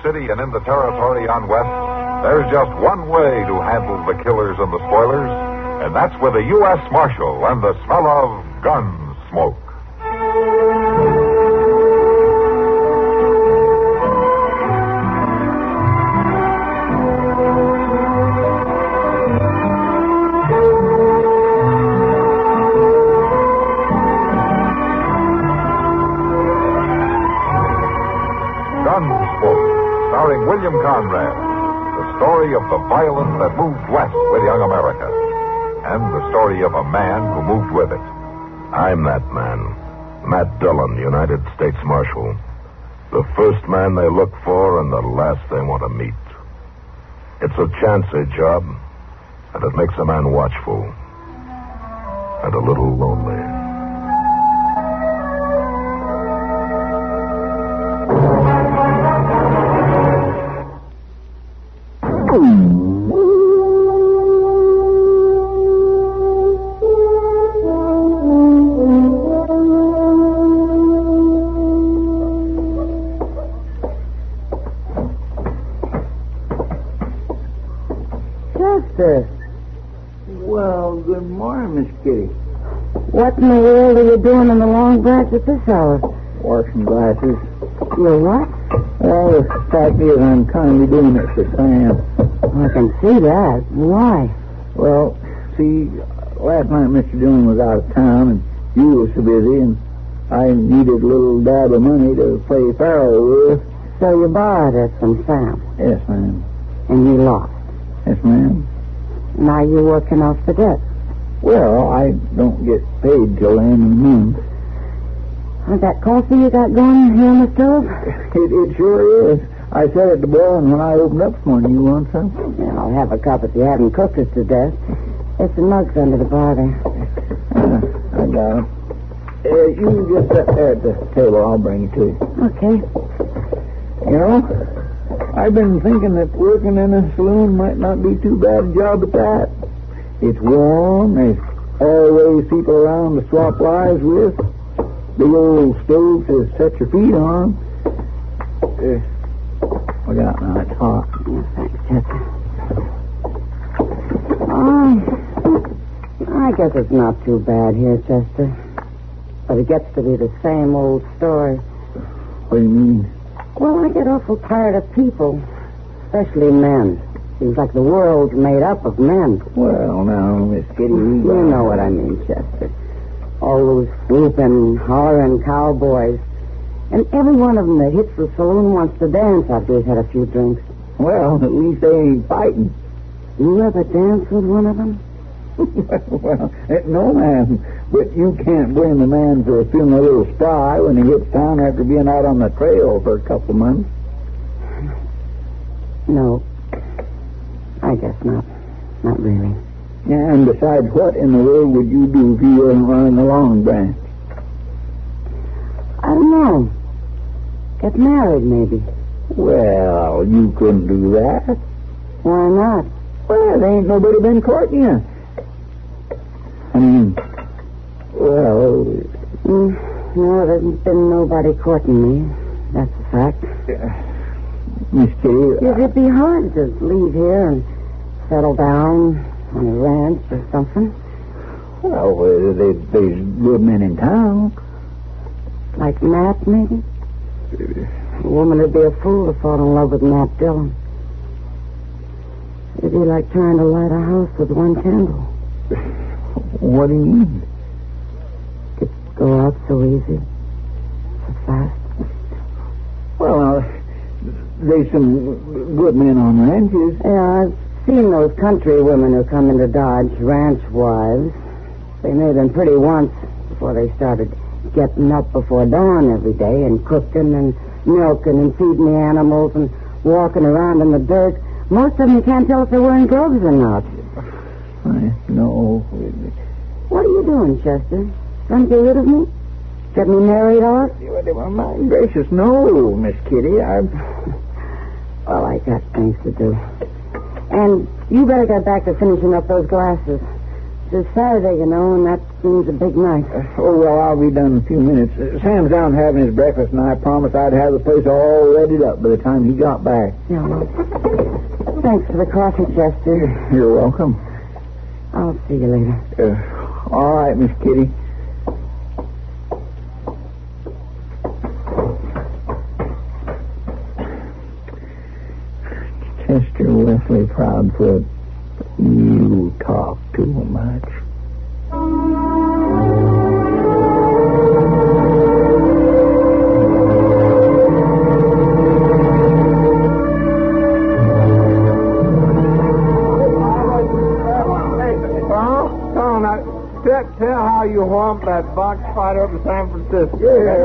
City and in the territory on West, there's just one way to handle the killers and the spoilers, and that's with a U.S. Marshal and the smell of gun smoke. Gunsmoke, starring William Conrad. The story of the violence that moved west with young America. And the story of a man who moved with it. I'm that man. Matt Dillon, United States Marshal. The first man they look for and the last they want to meet. It's a chancy job, and it makes a man watchful. And a little lonely. Chester. Well, good morning, Miss Kitty. What in the world are you doing in the Long Branch at this hour? Washing glasses. You're what? Well, the fact is I'm kindly doing it for Sam. I can see that. Why? Well, see, last night Mr. Dillon was out of town and you were so busy and I needed a little dab of money to play faro with. So you borrowed it from Sam. Yes, ma'am. And you lost. Yes, ma'am. Now you're working off the debt. Well, I don't get paid till the end of the month. That coffee you got going here on the stove? It sure is. I set it to boil, and when I opened up this morning, you want some? Yeah, I'll have a cup if you haven't cooked us to death. There's some mugs under the bar there. I got it. You can just sit there at the table. I'll bring it to you. Okay. You know, I've been thinking that working in a saloon might not be too bad a job at that. It's warm. There's always people around to swap lives with. Big old stove to set your feet on. Look out now, it's hot. Yeah, thanks, Chester. I guess it's not too bad here, Chester. But it gets to be the same old story. What do you mean? Well, I get awful tired of people, especially men. Seems like the world's made up of men. Well, now, Miss Kitty, You know what I mean, Chester. All those whooping, hollering cowboys. And every one of them that hits the saloon wants to dance after he's had a few drinks. Well, at least they ain't fighting. You ever dance with one of them? Well, no, ma'am. But you can't blame a man for feeling a little spry when he hits town after being out on the trail for a couple of months. No. I guess not. Not really. Yeah, and besides, what in the world would you do if you weren't running the Long Branch? I don't know. Get married, maybe. Well, you couldn't do that. Why not? Well, there ain't nobody been courting you. I mean, well... No, there hasn't been nobody courting me. That's a fact. Miss Kitty... It'd be hard to leave here and settle down on a ranch or something. Well, there's good men in town. Like Matt, maybe? A woman would be a fool to fall in love with Matt Dillon. It'd be like trying to light a house with one candle. What do you mean? It'd go out so easy. So fast. Well, there's some good men on ranches. Yeah, I've seen those country women who come into Dodge, ranch wives. They made them pretty once before they started getting up before dawn every day and cooking and milking and feeding the animals and walking around in the dirt. Most of them you can't tell if they're wearing gloves or not. No. What are you doing, Chester? Trying to get rid of me? Get me married off? Well, my gracious, no, Miss Kitty. Well, I got things to do. And you better get back to finishing up those glasses. It's Saturday, you know, and that seems a big night. Oh, well, I'll be done in a few minutes. Sam's down having his breakfast, and I promised I'd have the place all readied up by the time he got back. Yeah, well, thanks for the coffee, Chester. You're welcome. I'll see you later. All right, Miss Kitty. Chester Wesley Proudfoot, you talk too much. Tell how you whomped that box fighter up in San Francisco.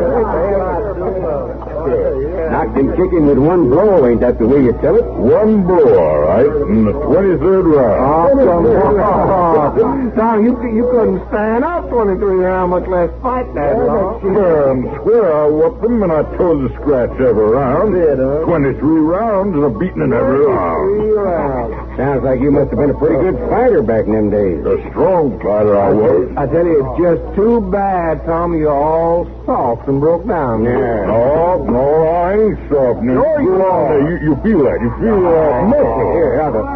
Knocked him kicking with one blow, ain't that the way you tell it? One blow, all right, in the 23rd round. Tom, you couldn't stand up 23 rounds, much less fight that long. Swear I whooped him, and I tore the scratch every round. 23 rounds and a beating in every round. Sounds like you must have been a pretty good fighter back in them days. A strong fighter I was. I tell you, it's just too bad, Tom, you're all soft and broke down. Yeah. No, I ain't soft. No, you are. You feel that. You feel muscle. Here, have it.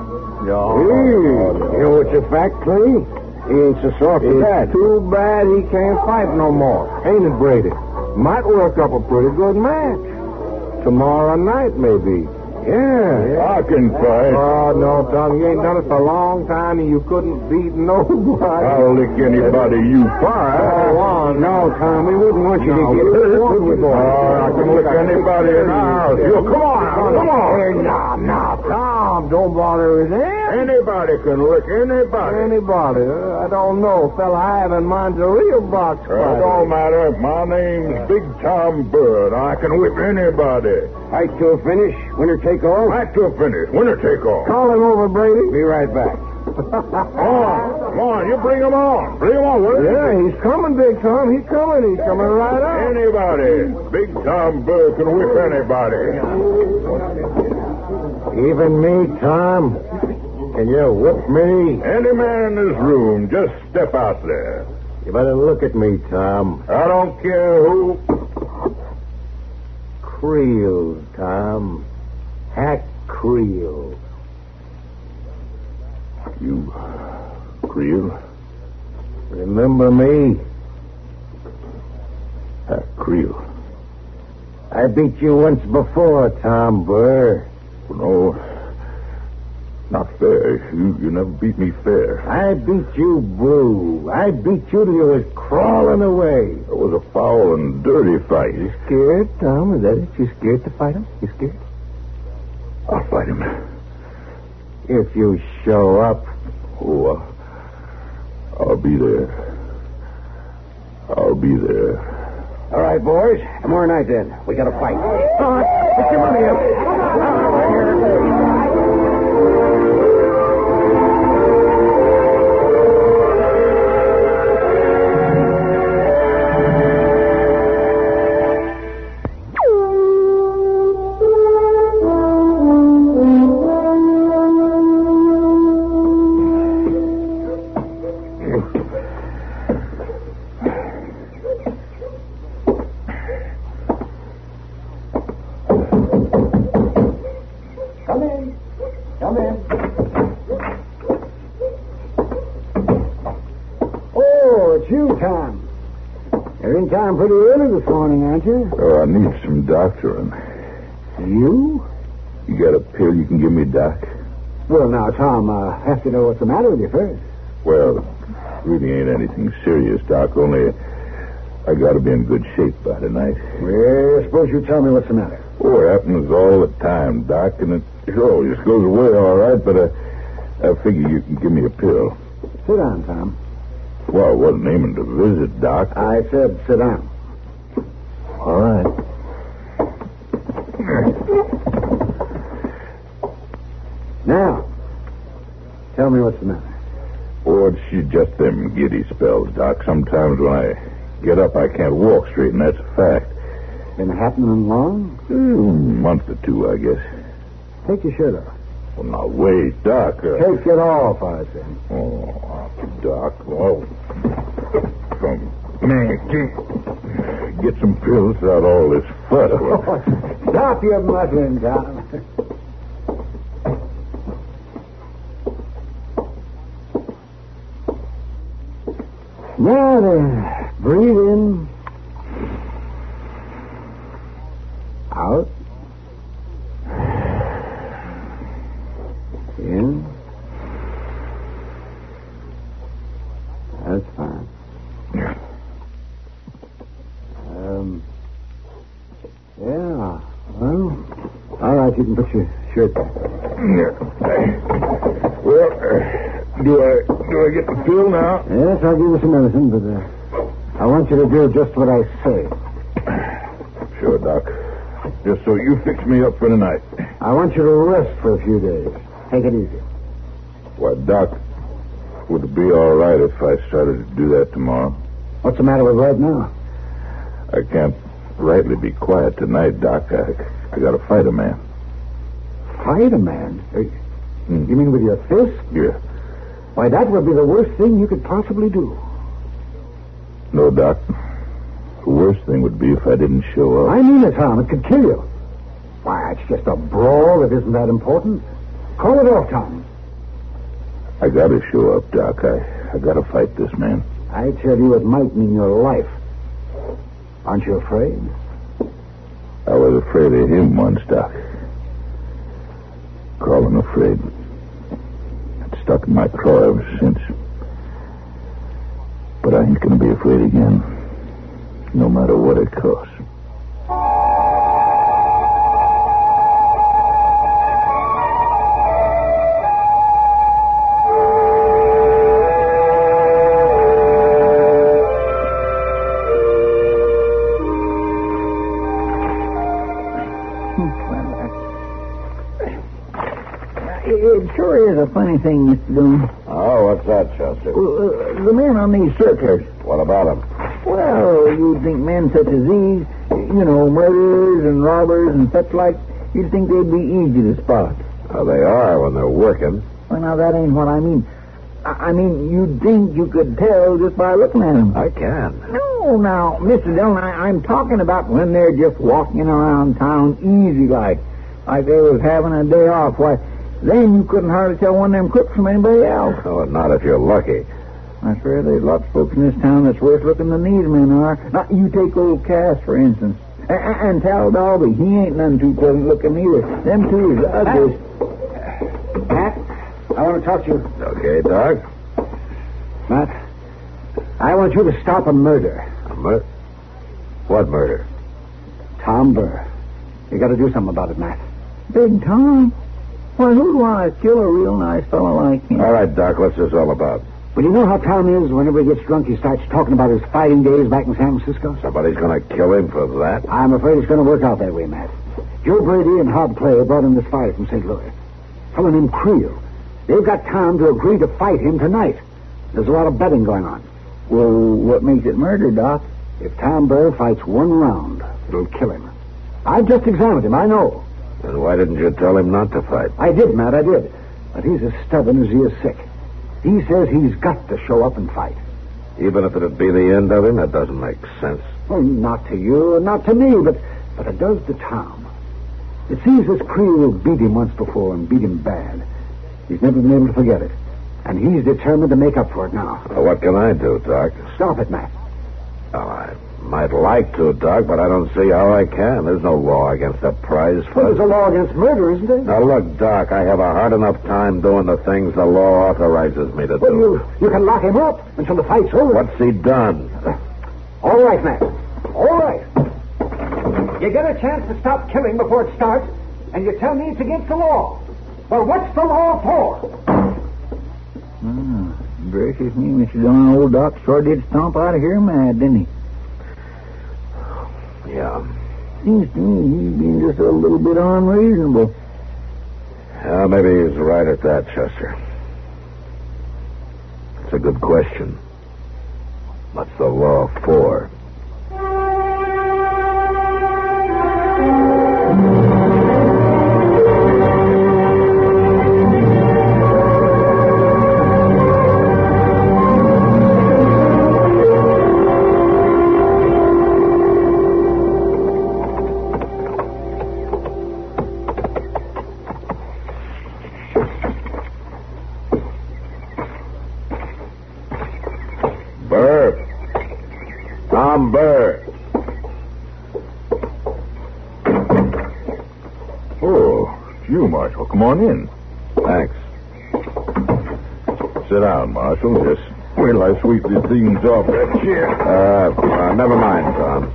You know what's a fact, Clay? He ain't so soft as that. It's too bad he can't fight no more. Ain't it, Brady? Might work up a pretty good match. Tomorrow night, maybe. Yeah. I can fight. Oh, no, Tom, you ain't done it for a long time, and you couldn't beat nobody. I'll lick anybody you fight. Oh, no, Tom, we wouldn't want you to get hurt, would we, boy? I can lick anybody in the house. Come on. Hey, now, Tom, don't bother with him. Anybody can lick anybody. Anybody? I don't know. Fella I have in mind's a real box It fighter. don't matter. My name's Big Tom Bird. I can whip anybody. Fight to a finish. Winner take all. Fight to a finish. Winner take all. Call him over, Brady. Be right back. Come on. You bring him on. Bring him on, will you? Yeah, he's coming, Big Tom. He's coming right up. Anybody. Big Tom Bird can whip anybody. Even me, Tom? Can you whip me? Any man in this room, just step out there. You better look at me, Tom. I don't care who. Creel, Tom. Hack Creel. You, Creel? Remember me? Creel. I beat you once before, Tom Burr. No, not fair. You never beat me fair. I beat you blue. I beat you till you was crawling away. It was a foul and dirty fight. You scared, Tom? Is that it? You scared to fight him? You scared? I'll fight him. If you show up. Oh, I'll be there. I'll be there. All right, boys. Tomorrow night, then. We got to fight. All right. Put your money up. Come in. Oh, it's you, Tom. You're in town pretty early this morning, aren't you? Oh, I need some doctoring. You? You got a pill you can give me, Doc? Well, now, Tom, I have to know what's the matter with you first. Well, really ain't anything serious, Doc. Only I got to be in good shape by tonight. Well, suppose you tell me what's the matter. Oh, it happens all the time, Doc, and it always goes away all right, but I figure you can give me a pill. Sit down, Tom. Well, I wasn't aiming to visit, Doc. I said sit down. All right. Now, tell me what's the matter. Oh, it's just them giddy spells, Doc. Sometimes when I get up, I can't walk straight, and that's a fact. Been happening long? A month or two, I guess. Take your shirt off. Well, now, wait, Doc. Take it off, I say. Oh, Doc. Oh. Man, get some pills out all this fuss. Stop your muttering, Tom. Now then, breathe in. Out. In. That's fine. Yeah. Well, all right, you can put your shirt back. Well, do I get the pill now? Yes, I'll give you some medicine, but I want you to do just what I say. Sure, Doc. Just so you fix me up for tonight. I want you to rest for a few days. Take it easy. Why, Doc, would it be all right if I started to do that tomorrow? What's the matter with right now? I can't rightly be quiet tonight, Doc. I got to fight a man. Fight a man? You mean with your fist? Yeah. Why, that would be the worst thing you could possibly do. No, Doc. The worst thing would be if I didn't show up. I mean it, Tom. It could kill you. Why, it's just a brawl that isn't that important. Call it off, Tom. I got to show up, Doc. I got to fight this man. I tell you, it might mean your life. Aren't you afraid? I was afraid of him once, Doc. Call him afraid. It's stuck in my craw ever since. But I ain't going to be afraid again, no matter what it costs. It sure is a funny thing, Mr. Doom. Oh, what's that, Chester? The men on these circulars. What about him? Well, you'd think men such as these, murderers and robbers and such like, you'd think they'd be easy to spot. Oh, they are when they're working. Well, now, that ain't what I mean. I mean, you'd think you could tell just by looking at them. I can. No, now, Mr. Dillon, I'm talking about when they're just walking around town easy like they was having a day off. Why, then you couldn't hardly tell one of them crooks from anybody else. Oh, not if you're lucky. I swear there's lots of folks in this town that's worse looking than these men are. Now, you take old Cass, for instance. And Tal Dalby, he ain't none too pleasant looking either. Them two is the ugliest. Matt, I want to talk to you. Okay, Doc. Matt, I want you to stop a murder. A murder? What murder? Tom Burr. You got to do something about it, Matt. Big Tom? Why, who'd want to kill a real nice fellow like him? All right, Doc, what's this all about? Well, you know how Tom is. Whenever he gets drunk, he starts talking about his fighting days back in San Francisco. Somebody's going to kill him for that? I'm afraid it's going to work out that way, Matt. Joe Brady and Hob Clay brought in this fighter from St. Louis. A fellow named Creel. They've got Tom to agree to fight him tonight. There's a lot of betting going on. Well, what makes it murder, Doc? If Tom Burr fights one round, it'll kill him. I've just examined him, I know. Then why didn't you tell him not to fight? I did, Matt, I did. But he's as stubborn as he is sick. He says he's got to show up and fight. Even if it'd be the end of him, that doesn't make sense. Well, not to you, not to me, but it does to Tom. It seems this Creel beat him once before and beat him bad. He's never been able to forget it. And he's determined to make up for it now. Well, what can I do, Doc? Stop it, Matt. Well, I might like to, Doc, but I don't see how I can. There's no law against a prize Well, fight. there's a law against murder, isn't there? Now, look, Doc, I have a hard enough time doing the things the law authorizes me to Well, do. you can lock him up until the fight's over. What's he done? All right, Matt. All right. You get a chance to stop killing before it starts, and you tell me it's against the law. Well, what's the law for? Gracious me, Mr. Dillon, old Doc sure did stomp out of here mad, didn't he? Yeah. Seems to me he's been just a little bit unreasonable. Yeah, maybe he's right at that, Chester. It's a good question. What's the law for? Tom Burr. Oh, it's you, Marshal. Come on in. Thanks. Sit down, Marshal. Just wait till I sweep these things off that chair. Never mind, Tom.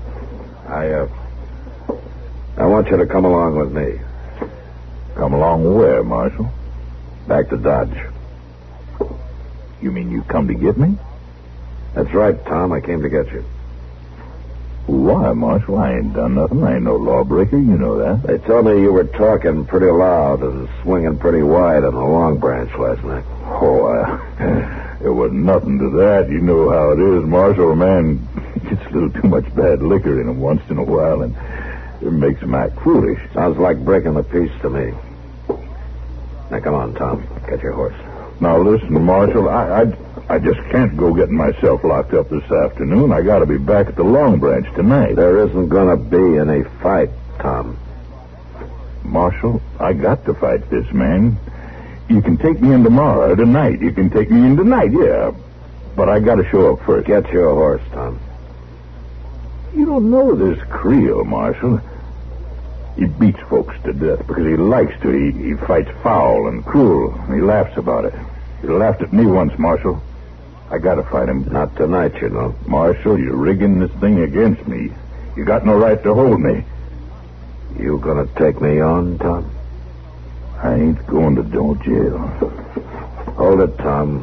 I want you to come along with me. Come along where, Marshal? Back to Dodge. You mean you come to get me? That's right, Tom. I came to get you. Why, Marshal? I ain't done nothing. I ain't no lawbreaker. You know that. They told me you were talking pretty loud and swinging pretty wide on the Long Branch last night. Oh, there wasn't nothing to that. You know how it is, Marshal. A man gets a little too much bad liquor in him once in a while, and it makes him act foolish. Sounds like breaking the peace to me. Now, come on, Tom. Get your horse. Now, listen, Marshal, I just can't go getting myself locked up this afternoon. I got to be back at the Long Branch tonight. There isn't going to be any fight, Tom. Marshal, I got to fight this man. You can take me in tomorrow or tonight. You can take me in tonight, yeah. But I got to show up first. Get your horse, Tom. You don't know this Creel, Marshal. He beats folks to death because he likes to. He fights foul and cruel, and he laughs about it. He laughed at me once, Marshal. I gotta fight him. Not tonight, you know. Marshal, you're rigging this thing against me. You got no right to hold me. You gonna take me on, Tom? I ain't going to no jail. Hold it, Tom.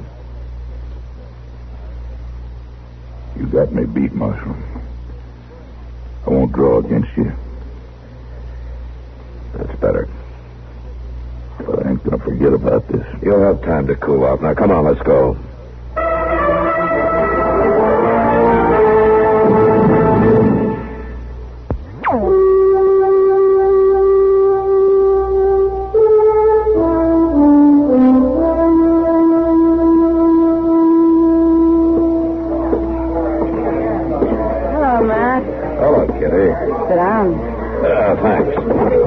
You got me beat, Marshal. I won't draw against you. That's better. But I ain't gonna forget about this. You'll have time to cool off. Now, come on, let's go. Hello, Matt. Hello, Kitty. Sit down. Thanks.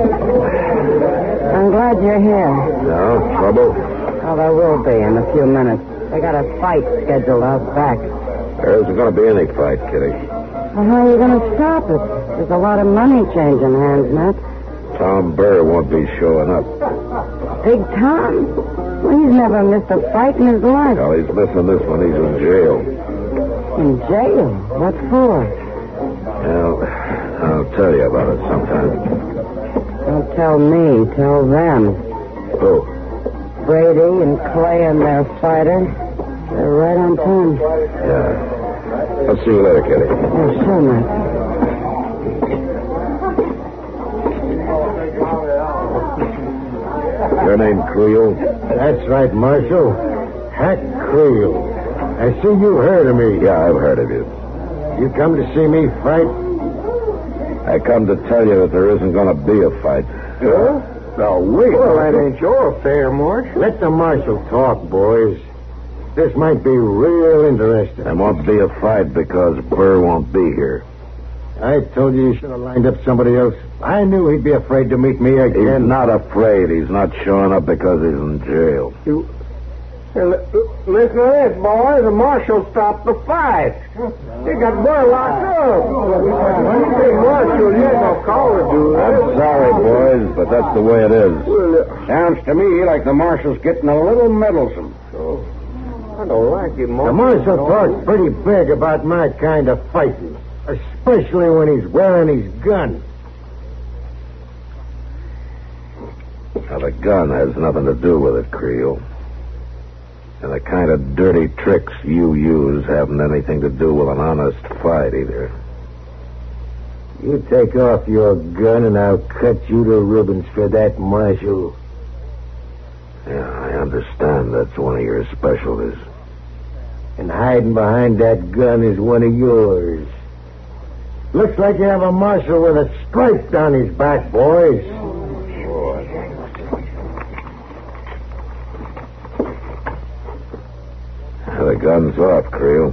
I'm glad you're here. No trouble? Oh, there will be in a few minutes. They got a fight scheduled out back. There isn't going to be any fight, Kitty. Well, how are you going to stop it? There's a lot of money changing hands, Matt. Tom Burr won't be showing up. Big Tom? Well, he's never missed a fight in his life. Well, he's missing this one. He's in jail. In jail? What for? Well, I'll tell you about it sometime. Don't tell me. Tell them. Oh, Brady and Clay and their fighter. They're right on time. yeah. I'll see you later, Kitty. Yeah, sure, Matt. Your name Creel? That's right, Marshal. Hack Creel. I see you heard of me. Yeah, I've heard of you. You come to see me fight? I come to tell you that there isn't going to be a fight. Huh? Now, wait. Well, that ain't your affair, Marshal. Let the Marshal talk, boys. This might be real interesting. There won't be a fight because Burr won't be here. I told you should have lined up somebody else. I knew he'd be afraid to meet me He's again. not afraid. He's not showing up because he's in jail. Listen to this, boys. The Marshal stopped the fight. He got Burr locked up. When you say Marshal, you ain't no call to do that. I'm sorry, boys, but that's the way it is. Sounds to me like the Marshal's getting a little meddlesome. I don't like it, Marshal. The Marshal talks pretty big about my kind of fighting, especially when he's wearing his gun. Now, the gun has nothing to do with it, Creel. And the kind of dirty tricks you use haven't anything to do with an honest fight, either. You take off your gun and I'll cut you to ribbons for that, Marshal. Yeah, I understand that's one of your specialties. And hiding behind that gun is one of yours. Looks like you have a Marshal with a stripe down his back, boys. The gun's off, Creel.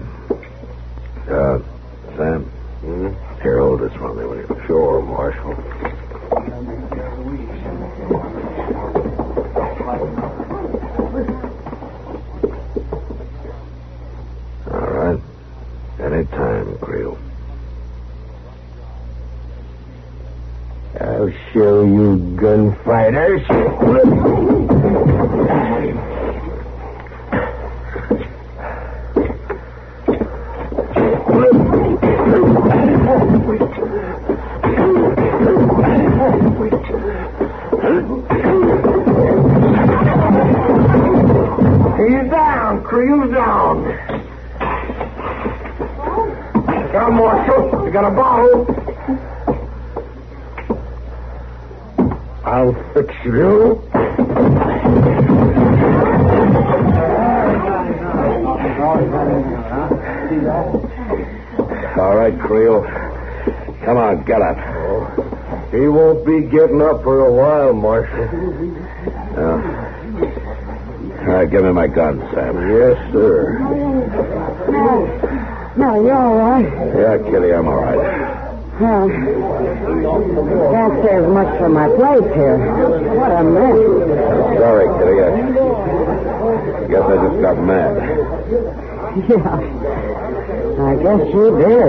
Sam? Here, hold this for me, will you? Sure, Marshal. All right. Any time, Creel. show you gunfighters. He's down. Creel's down. Got a Marshal. You got a bottle. I'll fix you. All right, Creel. Come on, get up. He won't be getting up for a while, Marshal. All right, give me my gun, Sam. Yes, sir. No, you're all right. Yeah, Kitty, I'm all right. Well, can't say as much for my place here. What a mess. Sorry, Kitty. I guess I just got mad. Yeah, I guess you did.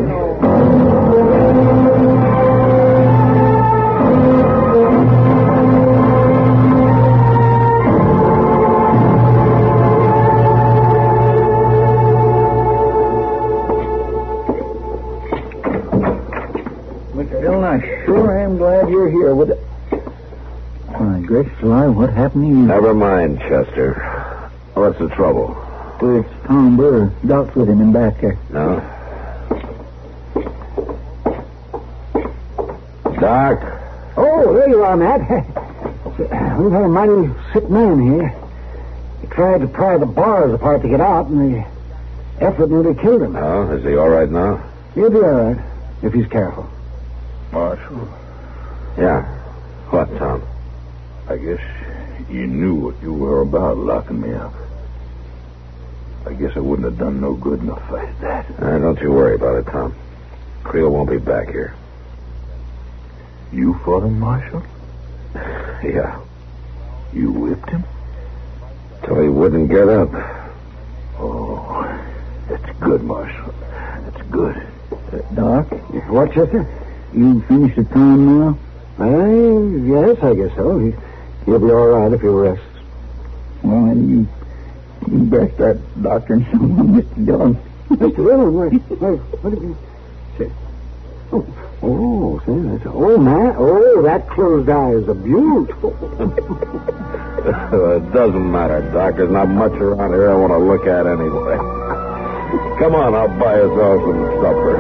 Mr. Dillon, I sure am glad you're here with it. My gracious alive, what happened to you? Never mind, Chester. What's the trouble? It's Tom Burr. Doc's with him in back there. No? Doc? Oh, there you are, Matt. We've had a mighty sick man here. He tried to pry the bars apart to get out, and the effort nearly killed him. Oh, is he all right now? He'll be all right, if he's careful. Marshal, Yeah. What, Tom? I guess you knew what you were about, locking me up. I guess I wouldn't have done no good in a fight at that. Don't you worry about it, Tom. Creel won't be back here. You fought him, Marshal? Yeah. You whipped him? Till he wouldn't get up. Oh, that's good, Marshal. That's good. Doc? What, Chester? You finished with Tom now? Yes, I guess so. He'll be all right if he rests. Well, then you better start doctoring someone, Mr. Dillon. Mr. Dillon? What did you say? Oh, say that's... Oh, man. Oh, that closed eye is a beaut. It doesn't matter, Doc. There's not much around here I want to look at anyway. Come on, I'll buy us all some supper.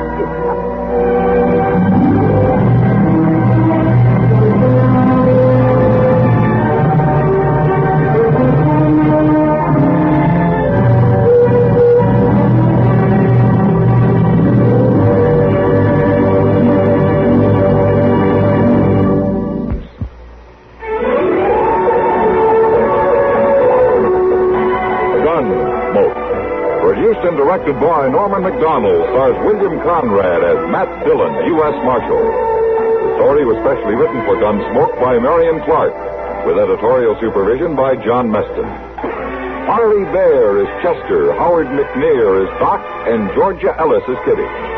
Directed by Norman McDonald, stars William Conrad as Matt Dillon, U.S. Marshal. The story was specially written for Gunsmoke by Marion Clark, with editorial supervision by John Meston. Harley Bear is Chester, Howard McNear is Doc, and Georgia Ellis is Kitty.